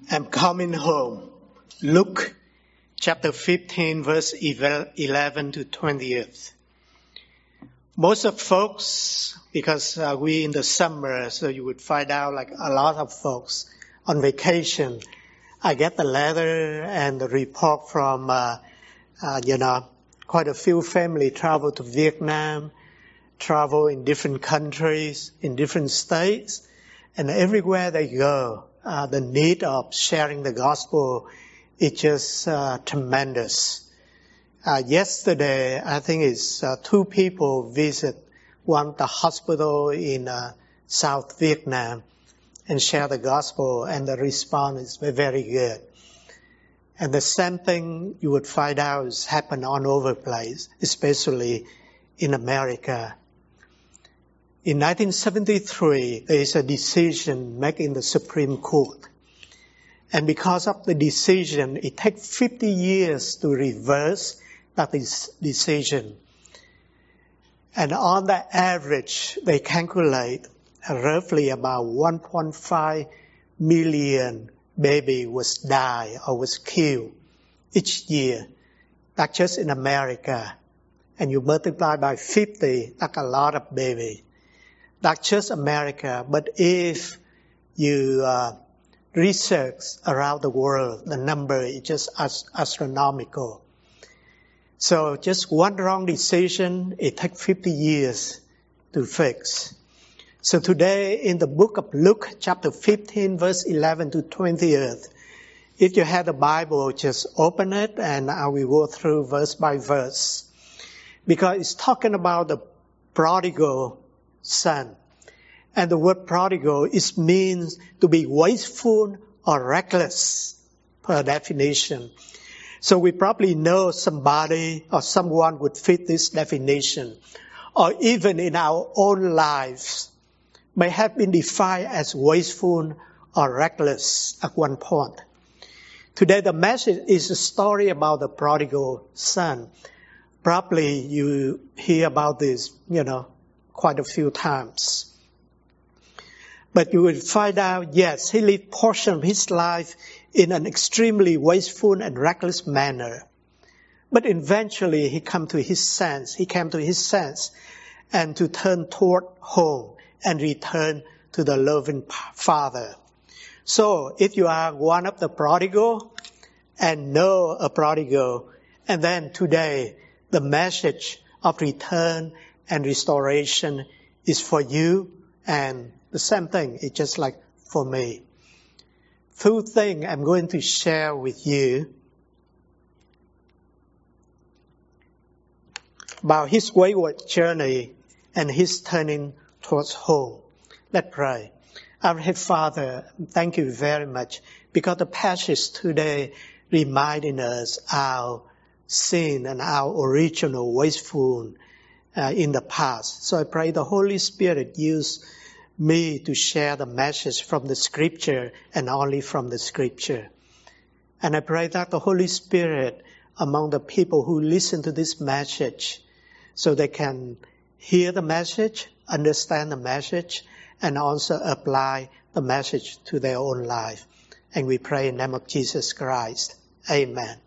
I'm coming home. Luke chapter 15 verse 11 to 20th. Most of folks, because we in the summer, so you would find out like a lot of folks on vacation. I get the letter and the report from, quite a few family travel to Vietnam, travel in different countries, in different states, and everywhere they go, the need of sharing the gospel is just tremendous. Yesterday, I think it's two people visit the hospital in South Vietnam and share the gospel, and the response is very good. And the same thing you would find out is happen all over the place, especially in America. In 1973, there is a decision made in the Supreme Court. And because of the decision, it takes 50 years to reverse that decision. And on the average, they calculate roughly about 1.5 million baby was die or was killed each year. That's just in America. And you multiply by 50, that's a lot of baby. That's just America. But if you research around the world, the number is just astronomical. So just one wrong decision, it takes 50 years to fix. So today in the book of Luke, chapter 15, verse 11 to 20th, if you have the Bible, just open it and I will go through verse by verse. Because it's talking about the prodigal son. And the word prodigal, it means to be wasteful or reckless, per definition. So we probably know somebody or someone would fit this definition. Or even in our own lives, may have been defined as wasteful or reckless at one point. Today the message is a story about the prodigal son. Probably you hear about this, quite a few times. But you will find out, yes, he lived portion of his life in an extremely wasteful and reckless manner. But eventually he came to his sense and to turn toward home and return to the loving Father. So if you are one of the prodigal and know a prodigal, and then today the message of return and restoration is for you, and the same thing, it's just like for me. Two things I'm going to share with you about his wayward journey and his turning towards home. Let's pray. Our Heavenly Father, thank you very much because the passage today reminding us our sin and our original wasteful in the past. So I pray the Holy Spirit use me to share the message from the Scripture and only from the Scripture. And I pray that the Holy Spirit among the people who listen to this message so they can hear the message, understand the message, and also apply the message to their own life. And we pray in the name of Jesus Christ. Amen.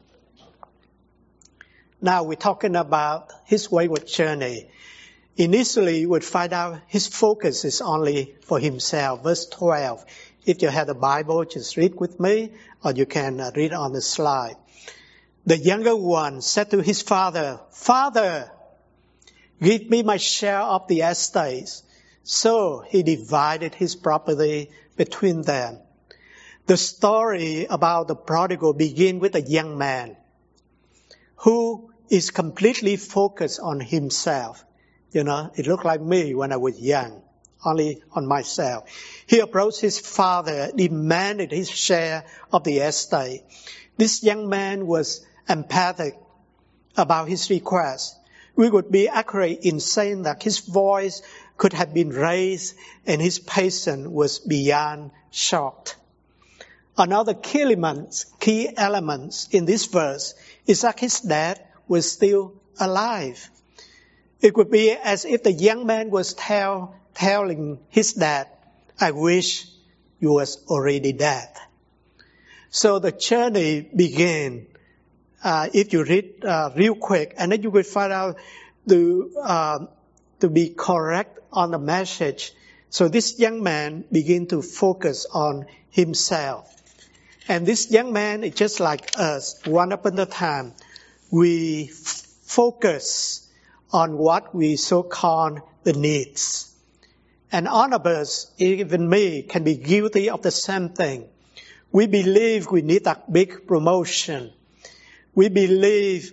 Now we're talking about his wayward journey. Initially, you would find out his focus is only for himself. Verse 12. If you have the Bible, just read with me, or you can read on the slide. The younger one said to his father, "Father, give me my share of the estates." So he divided his property between them. The story about the prodigal begins with a young man who is completely focused on himself. It looked like me when I was young, only on myself. He approached his father, demanded his share of the estate. This young man was emphatic about his request. We would be accurate in saying that his voice could have been raised and his patience was beyond shocked. Another key elements in this verse is that his dad was still alive. It would be as if the young man was telling his dad, "I wish you was already dead." So the journey began, if you read real quick, and then you will find out to be correct on the message. So this young man began to focus on himself. And this young man is just like us. One upon a time, we focus on what we so-called the needs. And all of us, even me, can be guilty of the same thing. We believe we need a big promotion. We believe,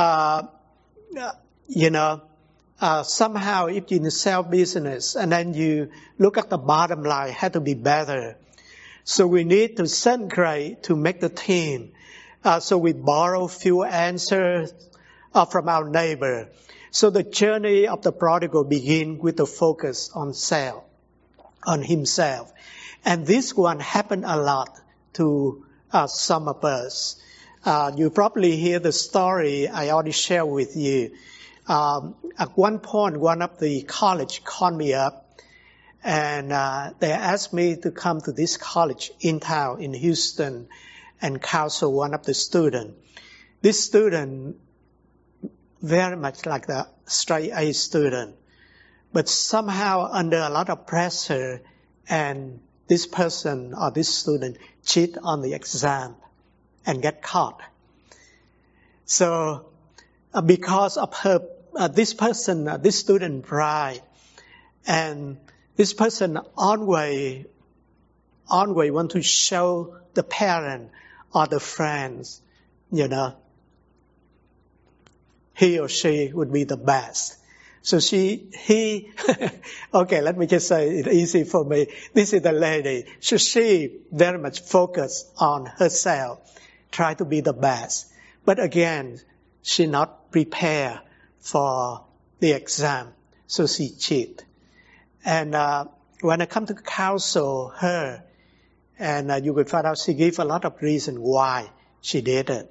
somehow if you're in sell business and then you look at the bottom line, had to be better. So we need to send grade to make the team. So we borrow few answers from our neighbor. So the journey of the prodigal begins with the focus on self, on himself. And this one happened a lot to some of us. You probably hear the story I already shared with you. At one point, one of the college called me up and they asked me to come to this college in town in Houston and counsel one of the students. This student, very much like the straight A student, but somehow under a lot of pressure, and this person or this student cheat on the exam and get caught. So because of her, this student pride, and this person always want to show the parent or the friends, he or she would be the best. So okay, let me just say it easy for me. This is the lady. So she very much focused on herself, try to be the best. But again, she not prepared for the exam, so she cheat. And when I come to counsel her, and you will find out she gave a lot of reason why she did it.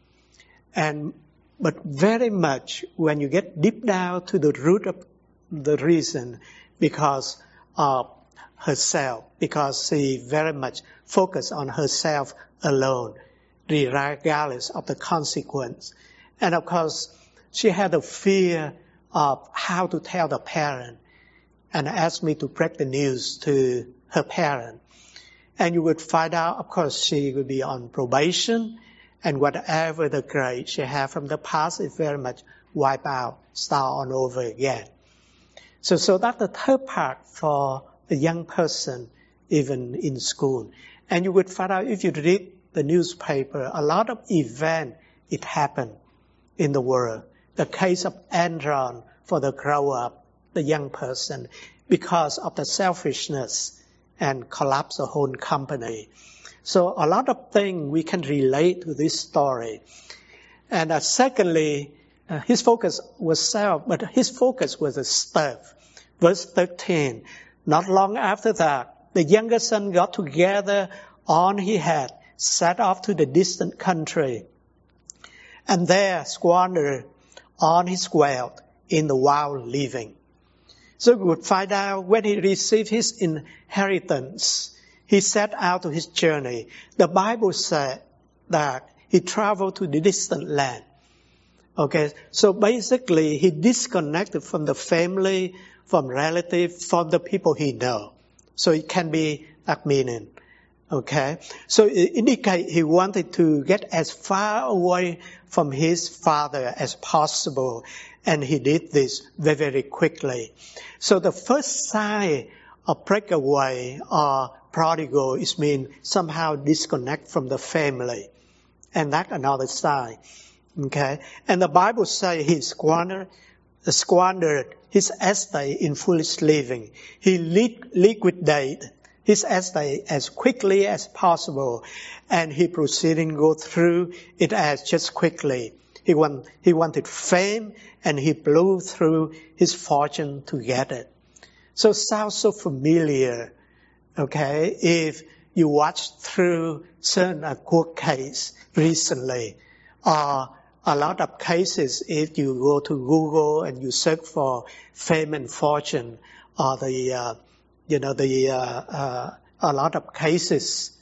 But very much when you get deep down to the root of the reason, because of herself, because she very much focused on herself alone, regardless of the consequence. And of course, she had a fear of how to tell the parent, and asked me to break the news to her parent. And you would find out, of course, she would be on probation, and whatever the grade she had from the past is very much wiped out, start on over again. So that's the third part for a young person, even in school. And you would find out, if you read the newspaper, a lot of events, it happened in the world. The case of Enron for the grow up, the young person, because of the selfishness and collapse the whole company. So a lot of things we can relate to this story. And secondly, his focus was self, but his focus was the stuff. Verse 13, not long after that, the younger son got together all he had, set off to the distant country, and there squandered all his wealth in the wild living. So we would find out when he received his inheritance, he set out to his journey. The Bible said that he traveled to the distant land. Okay, so basically he disconnected from the family, from relatives, from the people he knows. So it can be that meaning. Okay, so it indicates he wanted to get as far away from his father as possible, and he did this very, very quickly. So the first sign of breakaway or prodigal is mean somehow disconnect from the family, and that's another sign. Okay, and the Bible says he squandered his estate in foolish living. He liquidated his estate as quickly as possible, and he proceeded to go through it as just quickly. He wanted fame, and he blew through his fortune to get it. So it sounds so familiar, okay, if you watch through certain court case recently, or a lot of cases, if you go to Google and you search for fame and fortune, or a lot of cases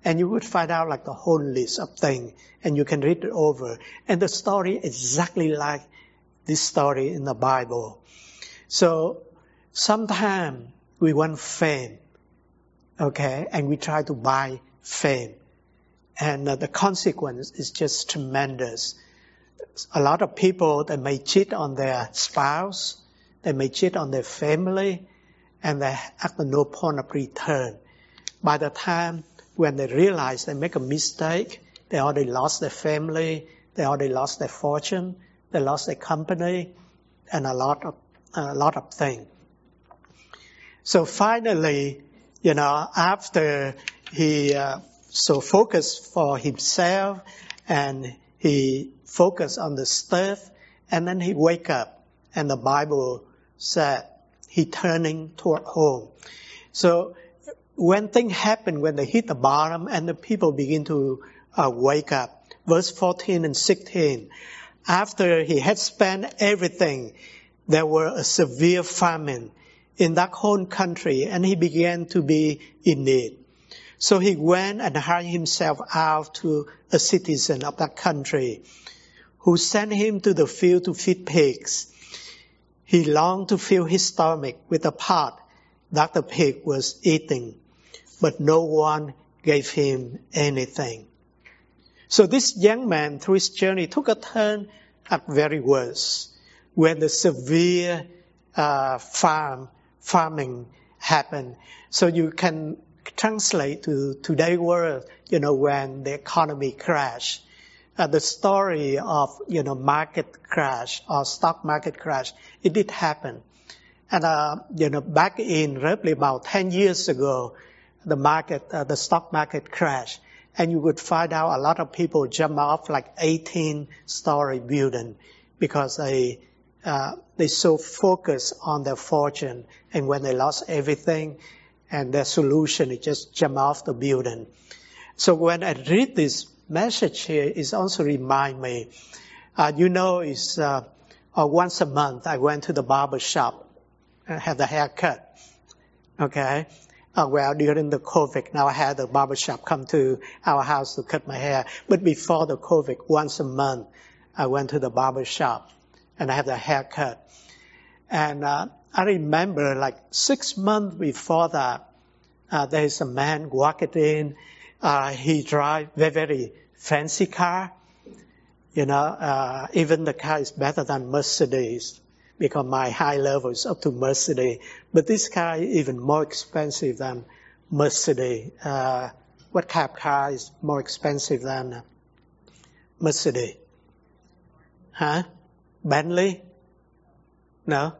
And you would find out like the whole list of things, and you can read it over. And the story is exactly like this story in the Bible. So sometimes we want fame, okay, and we try to buy fame. And the consequence is just tremendous. A lot of people, they may cheat on their spouse, they may cheat on their family, and they have no point of return. By the time when they realize they make a mistake, they already lost their family, they already lost their fortune, they lost their company, and a lot of things. So finally, after he so focused for himself and he focused on the stuff, and then he wake up, and the Bible said he turning toward home. So when things happen, when they hit the bottom and the people begin to wake up, verse 14 and 16, after he had spent everything, there were a severe famine in that whole country, and he began to be in need. So he went and hired himself out to a citizen of that country, who sent him to the field to feed pigs. He longed to fill his stomach with the pot that the pig was eating, but no one gave him anything. So this young man, through his journey, took a turn at very worse when the severe farming happened. So you can translate to today's world, when the economy crashed. The story of, market crash or stock market crash, it did happen. And, back in roughly about 10 years ago, the stock market crashed. And you would find out a lot of people jump off like 18-story building because they so focused on their fortune. And when they lost everything, and their solution is just jump off the building. So when I read this message here, it also remind me, it's once a month I went to the barber shop and had the haircut. Okay. During the COVID, now I had the barber shop come to our house to cut my hair. But before the COVID, once a month, I went to the barber shop and I had the haircut. And I remember like 6 months before that, there's a man walking in. He drives very, very fancy car. Even the car is better than Mercedes because my high level is up to Mercedes. But this car is even more expensive than Mercedes. What kind of car is more expensive than Mercedes? Huh? Bentley? No?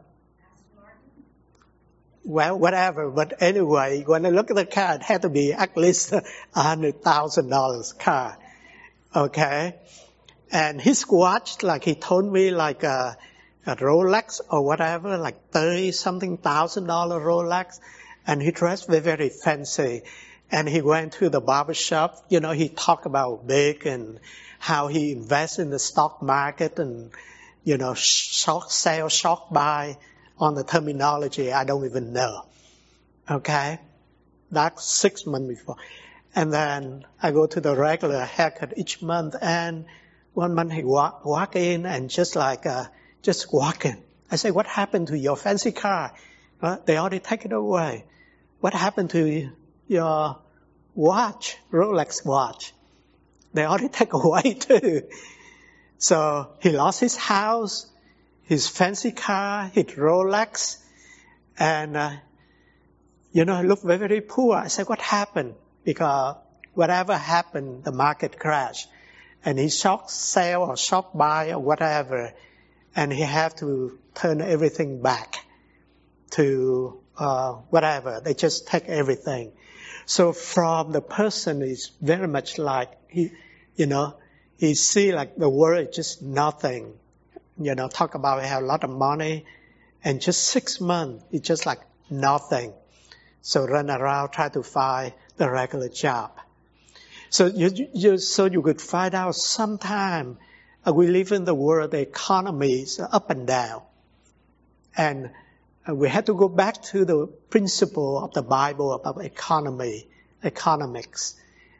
Well, whatever. But anyway, when I look at the car, it had to be at least $100,000 car. Okay? And his watch, like he told me, like a Rolex or whatever, like $30-something thousand Rolex. And he dressed very, very fancy. And he went to the barber shop. He talked about big and how he invests in the stock market and, short sell, short buy. On the terminology, I don't even know. Okay? That's 6 months before. And then I go to the regular haircut each month, and 1 month he walk in and just walking. I say, what happened to your fancy car? They already take it away. What happened to your watch, Rolex watch? They already take away too. So he lost his house, his fancy car, his Rolex, and, he looked very, very poor. I said, what happened? Because whatever happened, the market crashed. And he short sell or short buy or whatever, and he had to turn everything back to whatever. They just take everything. So from the person is very much like, he see like the world is just nothing. Talk about we have a lot of money, and just 6 months, it's just like nothing. So run around, try to find the regular job. So you could find out sometime we live in the world, the economy is up and down. And we have to go back to the principle of the Bible about economics.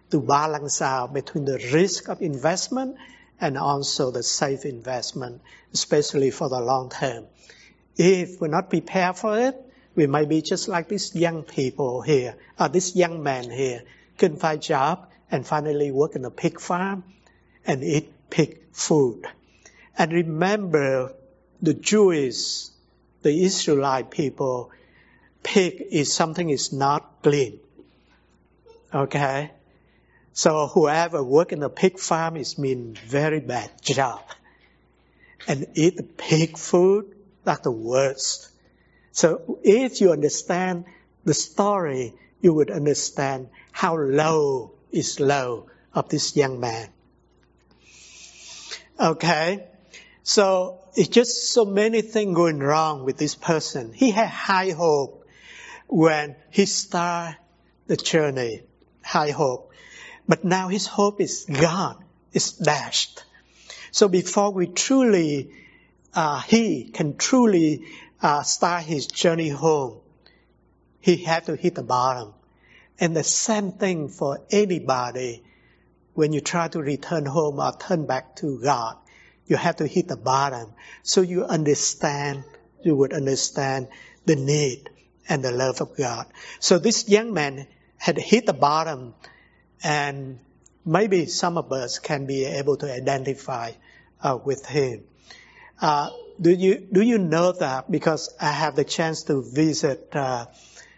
to balance out between the risk of investment and also the safe investment, especially for the long term. If we're not prepared for it, we might be just like these young people here, or this young man here, couldn't find a job and finally work in a pig farm and eat pig food. And remember, the Jewish, the Israelite people, pig is something is not clean. Okay? So whoever work in a pig farm is mean very bad job. And eat the pig food, that's the worst. So if you understand the story, you would understand how low is low of this young man. Okay? So it's just so many things going wrong with this person. He had high hope when he started the journey. High hope. But now his hope is gone. It's dashed. So before we truly, he can truly start his journey home, he had to hit the bottom. And the same thing for anybody. When you try to return home or turn back to God, you have to hit the bottom. So you would understand the need and the love of God. So this young man had hit the bottom, and maybe some of us can be able to identify with him. Do you know that? Because I have the chance to visit, the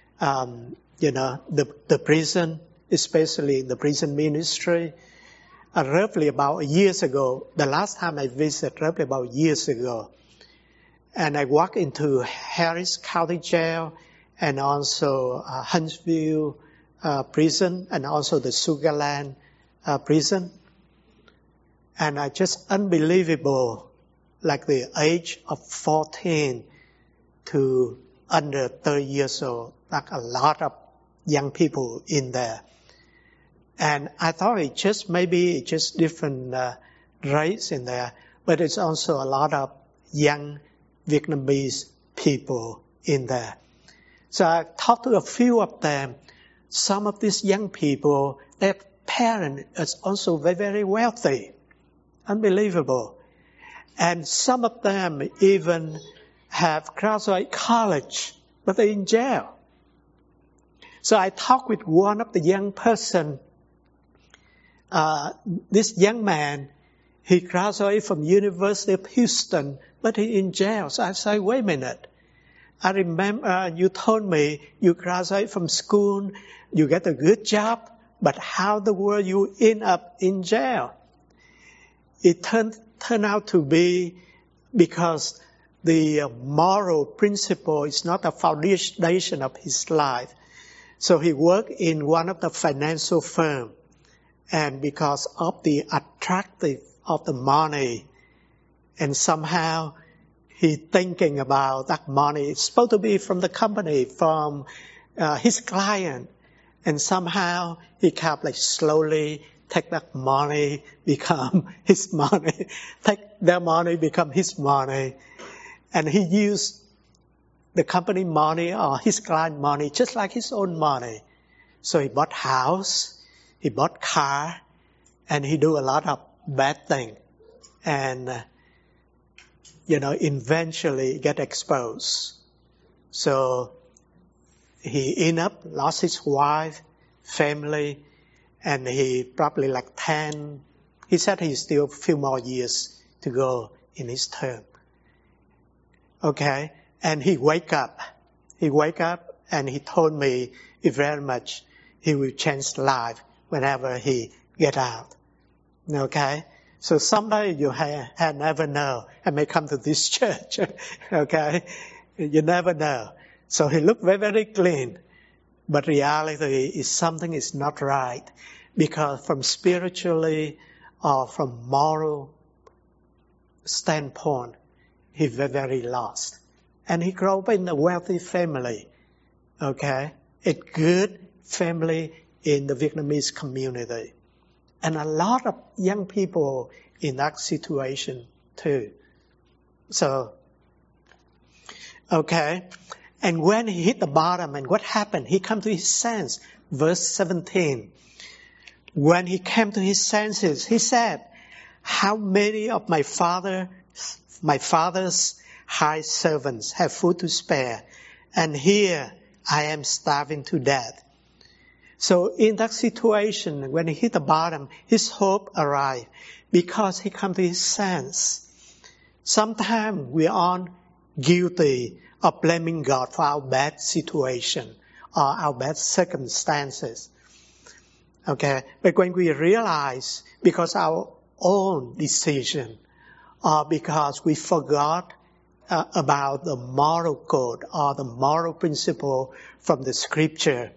prison, especially the prison ministry. Roughly about years ago, the last time I visited, roughly about years ago, and I walked into Harris County Jail and also Huntsville prison and also the Sugar Land prison. And I just unbelievable, like the age of 14 to under 30 years old, like a lot of young people in there. And I thought it's just different race in there, but it's also a lot of young Vietnamese people in there. So I talked to a few of them. Some of these young people, their parents are also very, very wealthy. Unbelievable. And some of them even have graduated college, but they're in jail. So I talked with one of the young person. This young man, he graduated from University of Houston, but he's in jail. So I say, wait a minute. I remember you told me you graduate from school, you get a good job, but how the world you end up in jail? It turned out to be because the moral principle is not a foundation of his life. So he worked in one of the financial firms. And because of the attractive of the money, and somehow he thinking about that money, it's supposed to be from the company, from his client, and somehow he kept like slowly take that money, become his money, take their money, become his money, and he used the company money or his client money just like his own money. So he bought house. He bought car, and he do a lot of bad things. And, eventually get exposed. So he ended up lost his wife, family, and he probably he said he still a few more years to go in his term. Okay? And he wake up and he told me very much he will change life whenever he get out. Okay? So someday you have never know and may come to this church. Okay? You never know. So he looked very, very clean. But reality is something is not right. Because from spiritually or from moral standpoint, he's very, very lost. And he grew up in a wealthy family. Okay? A good family in the Vietnamese community. And a lot of young people in that situation too. So, okay. And when he hit the bottom, and what happened? He come to his sense. Verse 17. When he came to his senses, he said, how many of my father's hired servants have food to spare, and here I am starving to death. So in that situation, when he hit the bottom, his hope arrived because he came to his sense. Sometimes we aren't guilty of blaming God for our bad situation or our bad circumstances. Okay, but when we realize because our own decision or because we forgot about the moral code or the moral principle from the scripture,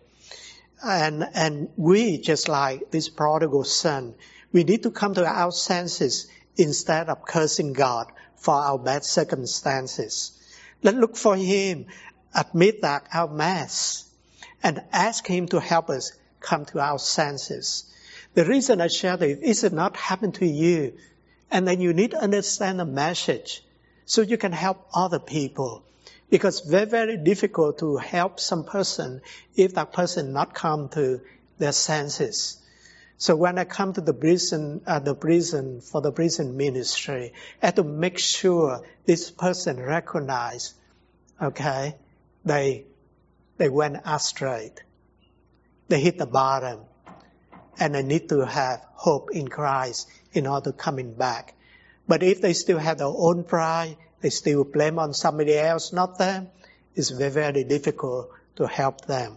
and we, just like this prodigal son, we need to come to our senses instead of cursing God for our bad circumstances. Let's look for Him, admit that our mess, and ask Him to help us come to our senses. The reason I share this is it not happen to you, and then you need to understand the message so you can help other people. Because very, very difficult to help some person if that person not come to their senses. So when I come to the prison for the prison ministry, I have to make sure this person recognize, okay, they went astray. They hit the bottom. And they need to have hope in Christ in order to coming back. But if they still have their own pride, they still blame on somebody else, not them, it's very, very difficult to help them.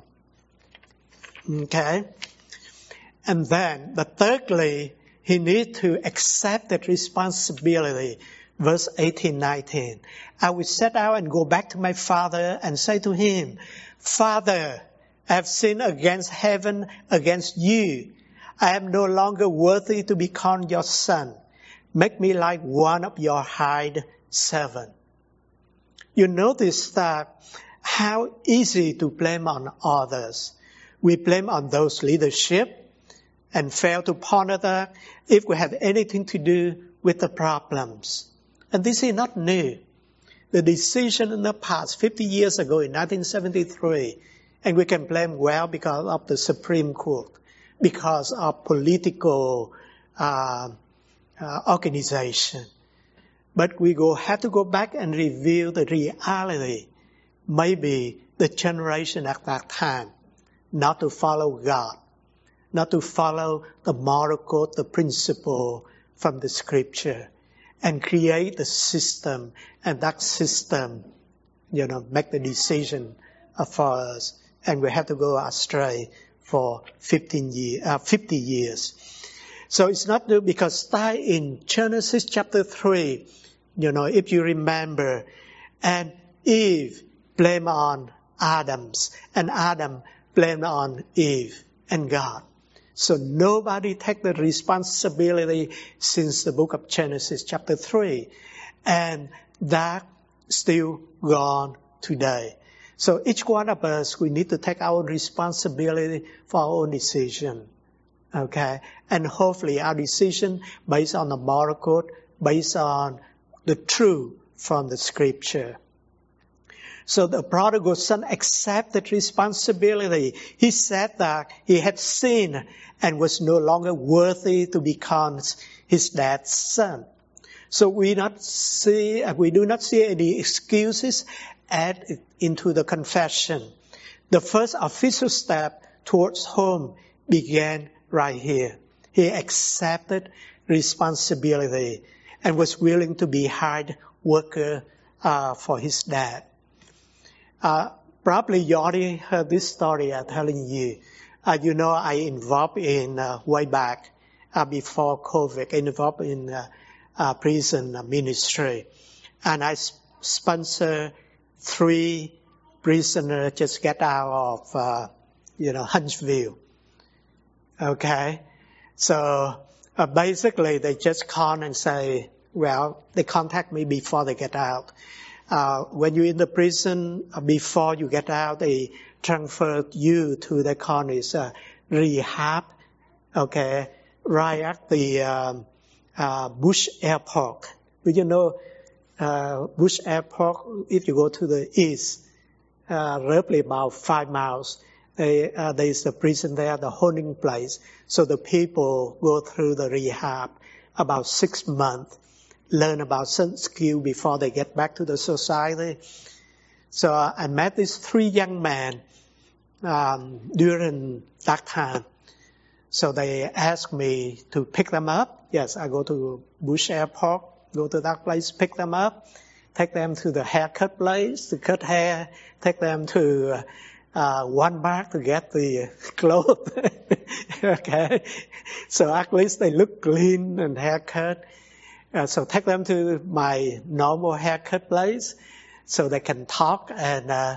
Okay? And then, but thirdly, he needs to accept that responsibility. Verse 18, 19. I will set out and go back to my father and say to him, Father, I have sinned against heaven, against you. I am no longer worthy to be called your son. Make me like one of your hired servants. You notice that how easy to blame on others. We blame on those leadership and fail to ponder that if we have anything to do with the problems. And this is not new. The decision in the past, 50 years ago in 1973, and we can blame well because of the Supreme Court, because of political organization. But we have to go back and review the reality. Maybe the generation at that time, not to follow God, not to follow the moral code, the principle from the scripture, and create the system, and that system, make the decision for us. And we have to go astray for 50 years. So it's not new because start in Genesis chapter 3, if you remember, and Eve blamed on Adam, and Adam blamed on Eve and God. So nobody take the responsibility since the book of Genesis chapter 3. And that still gone today. So each one of us, we need to take our responsibility for our own decision. Okay? And hopefully our decision based on the moral code, based on the truth from the scripture. So the prodigal son accepted responsibility. He said that he had sinned and was no longer worthy to become his dad's son. So we do not see any excuses added into the confession. The first official step towards home began right here. He accepted responsibility and was willing to be hired worker for his dad. Probably you already heard this story I'm telling you. I involved in way back before COVID, involved in prison ministry, and I sponsor 3 prisoners just get out of Huntsville. Okay, so basically they just call and say, well, they contact me before they get out. When you're in the prison, before you get out, they transfer you to the colonies, rehab, okay, right at the Bush Airport. You know, Bush Airport, if you go to the east, roughly about 5 miles, There's a prison there, the holding place. So the people go through the rehab about 6 months, learn about certain skill before they get back to the society. So I met these 3 young men during that time. So they asked me to pick them up. Yes, I go to Bush Airport, go to that place, pick them up, take them to the haircut place to cut hair, take them to one bar to get the clothes. Okay, so at least they look clean and haircut. So take them to my normal haircut place, so they can talk and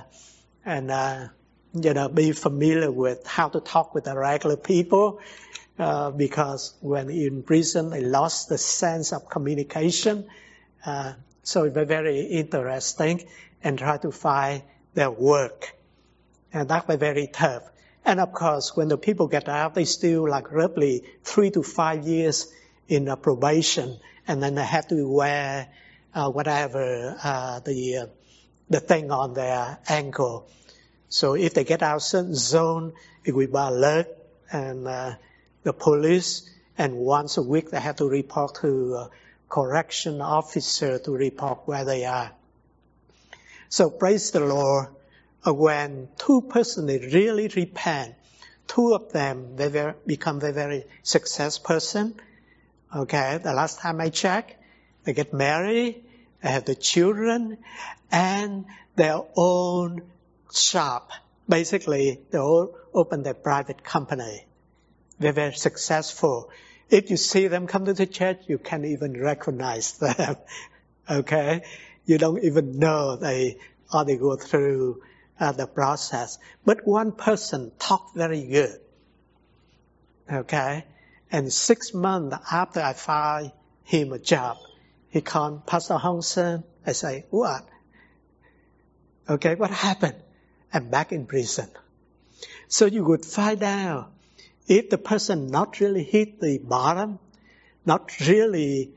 be familiar with how to talk with the regular people. Because when in prison, they lost the sense of communication. So it was very interesting, and try to find their work. And that was very tough. And of course, when the people get out, they still like roughly 3 to 5 years in probation, and then they have to wear the thing on their ankle. So if they get out certain zone, it will be alert and the police, and once a week they have to report to a correction officer to report where they are. So praise the Lord. When 2 persons really repent, 2 of them they become very successful person. Okay, the last time I checked, they get married, they have the children, and their own shop. Basically, they all open their private company. They're very successful. If you see them come to the church, you can't even recognize them. Okay, you don't even know they go through the process. But one person talked very good. Okay, and 6 months after I find him a job, he called Pastor Hong Sen. I say, what? Okay, what happened? I'm back in prison. So you would find out if the person not really hit the bottom, not really,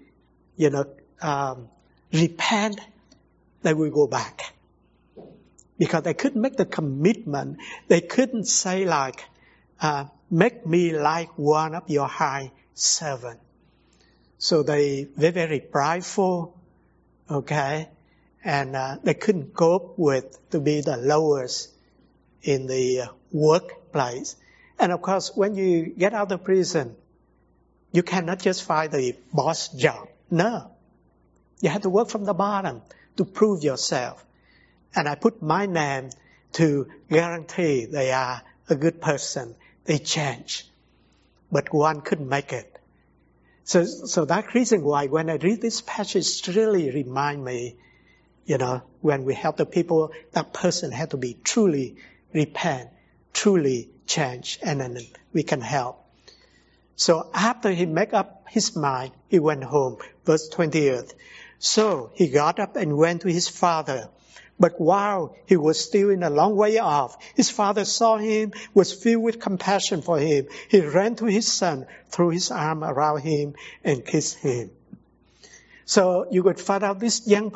repent, they will go back. Because they couldn't make the commitment. They couldn't say like, make me like one of your high servants. So they're very prideful, okay? And they couldn't cope with to be the lowest in the workplace. And of course, when you get out of prison, you cannot just find the boss job. No. You have to work from the bottom to prove yourself. And I put my name to guarantee they are a good person. They change. But one couldn't make it. So that reason why when I read this passage, it really remind me, when we help the people, that person had to be truly repent, truly change, and then we can help. So after he made up his mind, he went home. Verse 28. So he got up and went to his father. But while he was still in a long way off, his father saw him, was filled with compassion for him. He ran to his son, threw his arm around him, and kissed him. So you could find out this young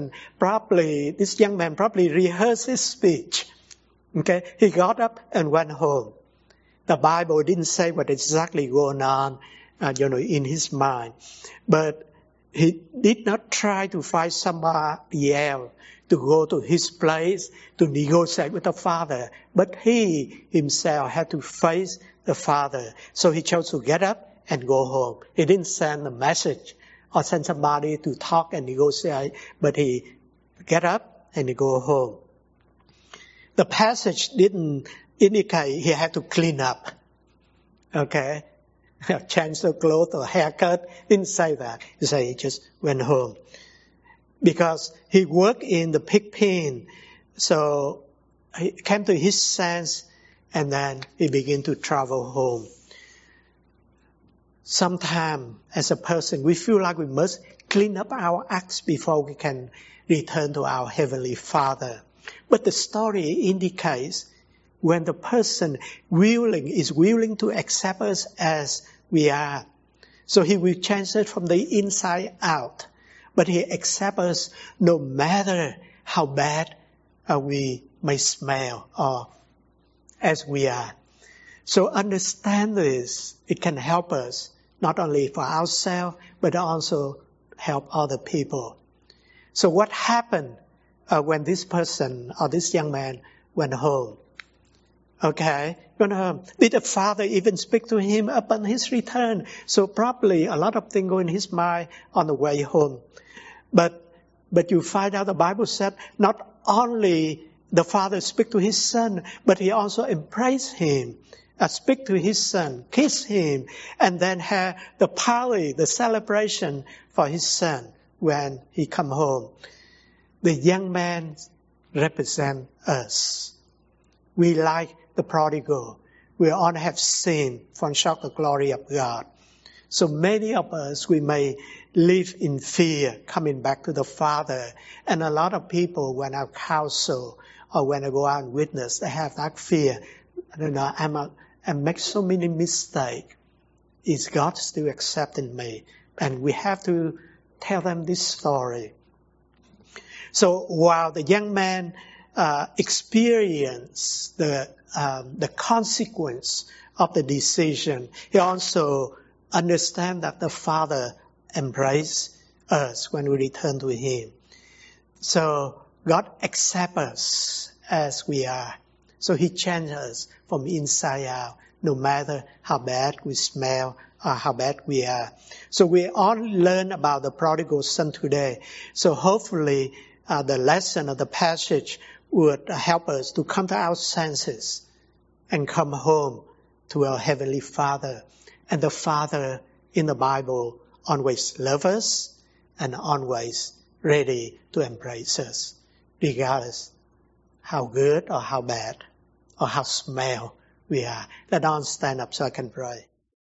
man probably rehearsed his speech. Okay, he got up and went home. The Bible didn't say what exactly going on, in his mind. But he did not try to find somebody else to go to his place to negotiate with the father. But he himself had to face the father. So he chose to get up and go home. He didn't send a message or send somebody to talk and negotiate, but he get up and he go home. The passage didn't indicate he had to clean up. Okay? Change the clothes or haircut. Didn't say that. He said he just went home. Because he worked in the pig pen. So he came to his sense and then he began to travel home. Sometimes as a person, we feel like we must clean up our acts before we can return to our Heavenly Father. But the story indicates when the person is willing to accept us as we are. So he will change it from the inside out. But he accepts us no matter how bad we may smell or as we are. So understand this. It can help us, not only for ourselves, but also help other people. So what happened when this person or this young man went home? Okay, went home. Did the father even speak to him upon his return? So probably a lot of things go in his mind on the way home. But you find out the Bible said not only the father speak to his son, but he also embraced him, speak to his son, kiss him, and then have the party, the celebration for his son when he come home. The young man represent us. We like the prodigal. We all have sinned, fall short of the glory of God. So many of us, we may live in fear coming back to the Father. And a lot of people, when I counsel or when I go out and witness, they have that fear. I make so many mistakes. Is God still accepting me? And we have to tell them this story. So while the young man experienced the consequence of the decision, he also understand that the Father embraces us when we return to Him. So God accepts us as we are. So He changes us from inside out, no matter how bad we smell or how bad we are. So we all learn about the prodigal son today. So hopefully the lesson of the passage would help us to come to our senses and come home to our Heavenly Father. And the Father in the Bible always loves us and always ready to embrace us, regardless how good or how bad or how smell we are. Let us stand up so I can pray.